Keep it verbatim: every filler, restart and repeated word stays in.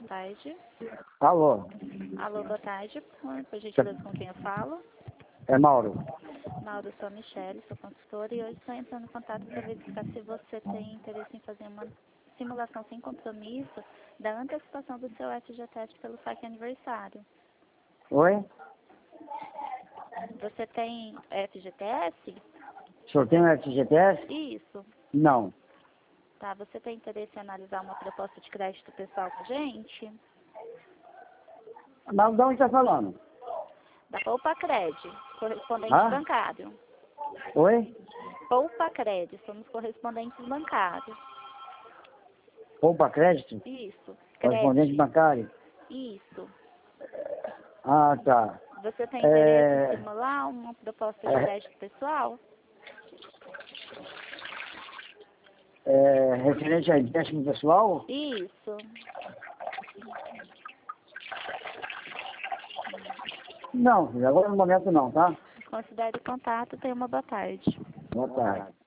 tarde. Alô? Alô, boa tarde. Por gentileza, com quem eu falo? É Mauro. Mauro, sou a Michelle, sou consultora e hoje estou entrando em contato para verificar se você tem interesse em fazer uma simulação sem compromisso da antecipação do seu F G T S pelo saque aniversário. Oi? Você tem F G T S? O senhor tem um F G T S? Isso. Não. Tá, você tem interesse em analisar uma proposta de crédito pessoal com a gente? Mas de onde está falando? Da Poupa Cred, correspondente Ah? bancário. Oi? Poupa Cred, somos correspondentes bancários. Poupa crédito? Isso. Correspondente Cred. bancário? Isso. Ah, tá. Você tem É... interesse em simular uma proposta de É... crédito pessoal? É... Referente a empréstimo pessoal? Isso. Não, filho, agora no momento não, tá? Considere o contato. Tenha uma boa tarde. Boa tarde.